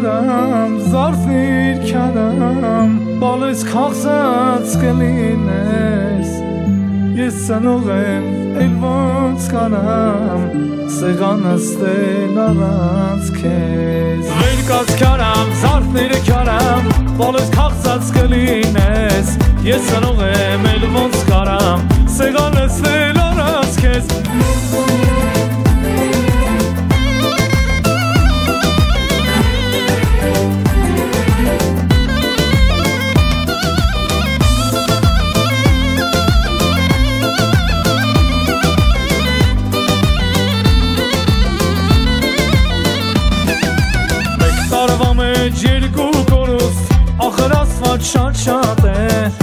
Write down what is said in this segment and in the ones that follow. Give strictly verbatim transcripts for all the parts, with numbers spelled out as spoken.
քարամ, զարդիր քարամ, բալես քաղցած կլինես, ես ծնող եմ, էլ ոնց կանամ, սեղանս տել առանց քեզ։ Վեր կաց քարամ, զարդիր քարամ, բալես քաղցած կլինես, ես ծնող եմ, էլ ոնց կանամ, սեղանս տել առանց քեզ։ Երկու կորուստ, ախր ասված շատ-շատ է,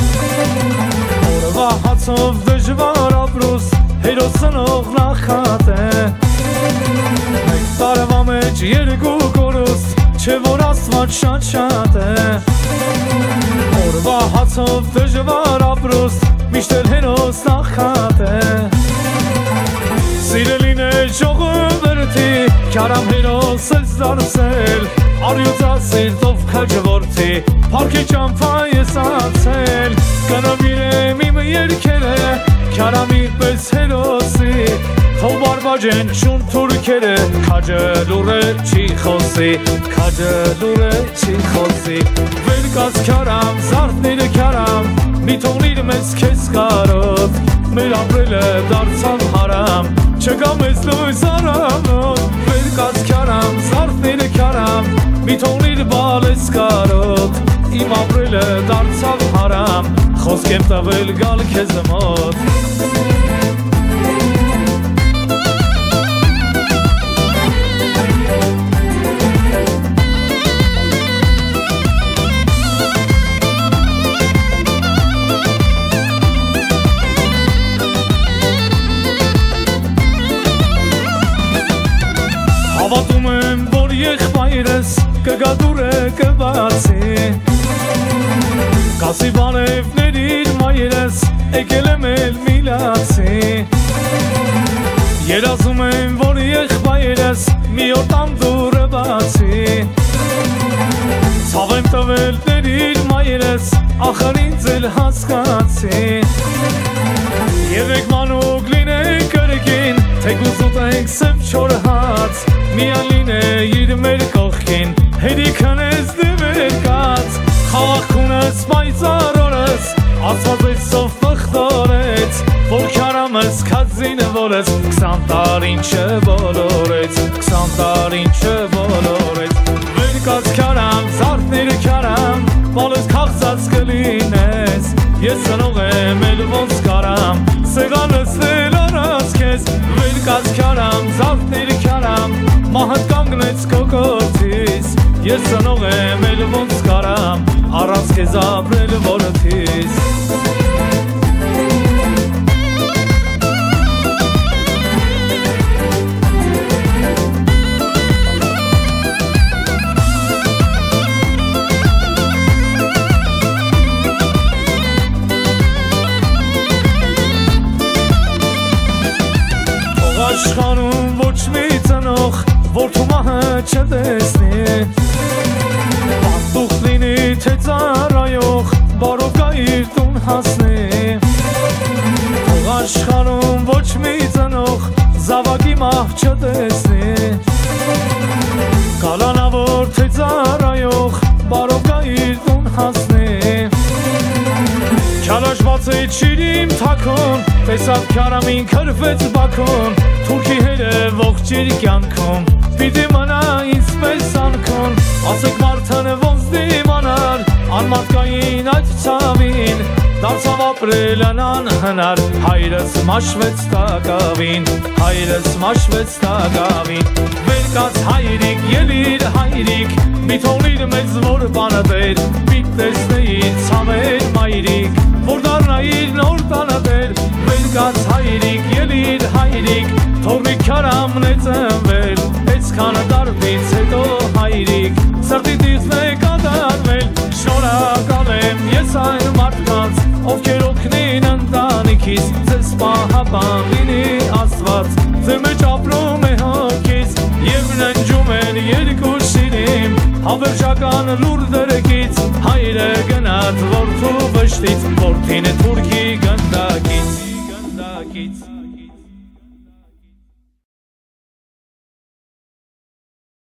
օրվա հացով դժվար ապրուս, հերոս ծնող նախատ է։ Մեկ տարվա մեջ երկու կորուստ, չէ որ ասված շատ-շատ է, օրվա հացով դժվար ապրուս, միշտ էլ հերոս նախատ է։ Սիրելին է ժողովրդի, քարամ հերոս ես դարձել, Արյուծասիրտով քաջորդի, փառքի ճամփա ես անցել, կնամ իրեմ իմ երգերը, քարամիր պես հերոսի, թող բարբաջեն շուն թուրքերը, քաջը լուրը չի խոսի, քաջը լուրը չի խոսի։ Վեր կաց քարամ, զարդնիր քարամ, մի թողնիր մեզ քեզ կարոտ, մեր ապրելը դարձավ հարամ, չկա մեզ լույս առանոտ։ Վեր կաց քարամ, զարդնիր քարամ, մի թողնիր բալես կարոտ, իմ ապրելը դարձավ հարամ, խոսք եմ տվել գալ քեզ մոտ։ Հավատում եմ, որ եղբայրս կգա դուրը կբացի, կասի բանևներիր մայրս, եկել եմ էլ միլացի։ Երազում եմ, որ եղբայրս մի օր տամ դուրը բացի, ցավ եմ տվել ներիր մայրս, ախր ինձ էլ հասկացի։ Եղեք մանուկ լինենք կրկին, թեկուզ ուտենք սև չոր հաց, միան լինեիր մեր կողքին, հերիքն ես դևեր կաց, խաղաղքունս պայծառորս, ասված ես սով պղտորեց, որ քարամս քածին որս, քսան տարին չբոլորեց, քսան տարին չբոլորեց։ Վեր կաց քարամ, զարդնիր քարամ, բալես քաղցած կլինես, ես ծնող եմ, էլ ոնց կարամ, սեղանս տել առանց քեզ։ Վեր կաց քարամ, զարդնիր քարամ, մահդ կանգնեց քո կողքից, ես ծնող եմ, էլ ոնց կարամ, առանց քեզ ապրել որդիս։ Աշխարհում ոչ մի ծնող, որդու մահը չտեսնի, պատուխ լինի թե ծառայող, բարով գա իր տուն հասնի։ Թող աշխարհում ոչ մի ծնող, զավակի մահ չտեսնի, կալանավոր թե ծառայող, բարով գա իր տուն հասնի։ Քարաշված է չիրիմ թաքուն, տեսավ քարամին քրվեց բաքուն, թուրքի հերը ողջ իր կյանքում, պիտի մնա ինձ պես անքուն, ասեք մարդանը ոնց դիմանար, անմատկային այդ ցավին, դարձավ ապրելն անհնար, հայրս մաշվեց տակավին, հայրս մաշվեց տակավին։ Վեր կաց հայրիկ, ելիր հայրիկ, մի թողնիր մեզ որ բանատեր, պիտ տեսնեիր ցաներ մայրիկ, որ դառնայիր նոր տանատեր։ Վեր կաց հայրիկ, ելիր հայրիկ, թողնի քարամն է ծնվել, այսքան դարվից հետո հայրիկ, սրտի դիրձն է կատարվել։ Շնորհակալ եմ ես այն մարդկանց, ովքեր օգնին ընտանիքիս, ձեզ պահապան լինի Աստված, ձեր մեջ ապրում է հոգիս, եւ ննջում են երկու շիրիմ, հավե շրջական լուր դրկից Հայրը գնաց որդու վշտից Որդին թուրքի գնդակից